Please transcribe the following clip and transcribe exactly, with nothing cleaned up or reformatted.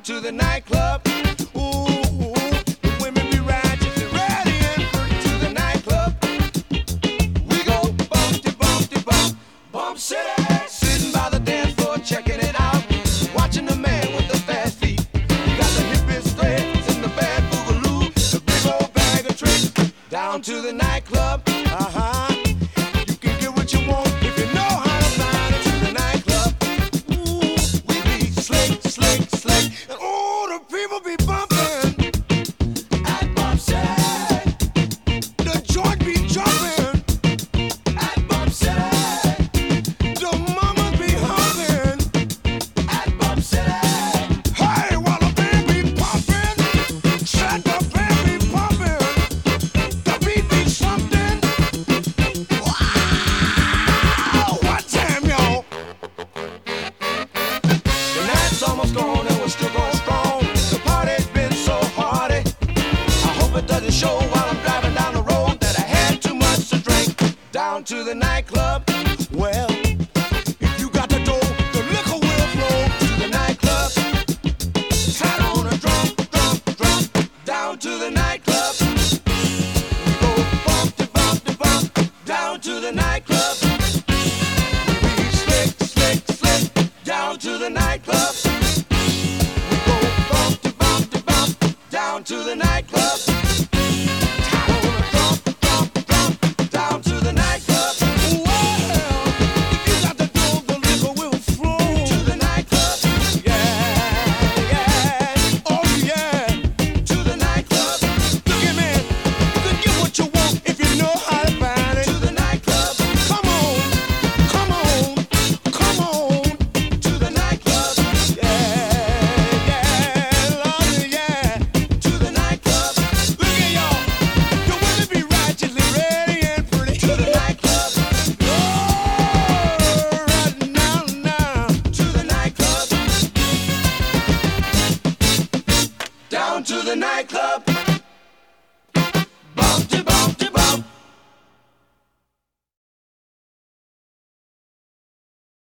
to the nightclub. Ooh, the women be righteous and ready and pretty to the nightclub. We go bumpty, bumpty, bump, bump city. Sitting by the dance floor, checking it out, watching the man with the fast feet. He got the hippest threads and the bad boogaloo, the big old bag of tricks. Down to the nightclub, uh-huh. You can get what you want if you know how to find it. To the nightclub. Ooh, we be slick, slick, slick. And ooh, the people be bumping at Bump City. The joint be jumping at Bump City. The mamas be humping at Bump City. Hey, while the band be pumping, shut the band be pumping. The beat be something. Wow, what time, y'all? The night's almost gone and we're still going strong. The party's been so hearty. I hope it doesn't show while I'm driving down the road that I had too much to drink. Down to the nightclub. Well, if you got the dough, the liquor will flow. To the nightclub. Hat on a drum, drum, drum. Down to the nightclub. We go bump to bump to bump. Down to the nightclub. We slick, slick, slick. Down to the nightclub. We go bump to bump to bump. Down to the nightclub. Hat on a drum, drum, drum. Down to the nightclub. Well, if you got the dough, the liquor will flow. To the nightclub. Yeah, yeah. Oh, yeah. To the nightclub. Look at me. You can get what you want if you know how to find it. To the nightclub. Come on, come on, come on. To the nightclub. Yeah, yeah, Lord, yeah. To the nightclub. Look at y'all. The women be righteously ready and pretty. To the nightclub. Oh, right now, now. To the nightclub. Down to the nightclub.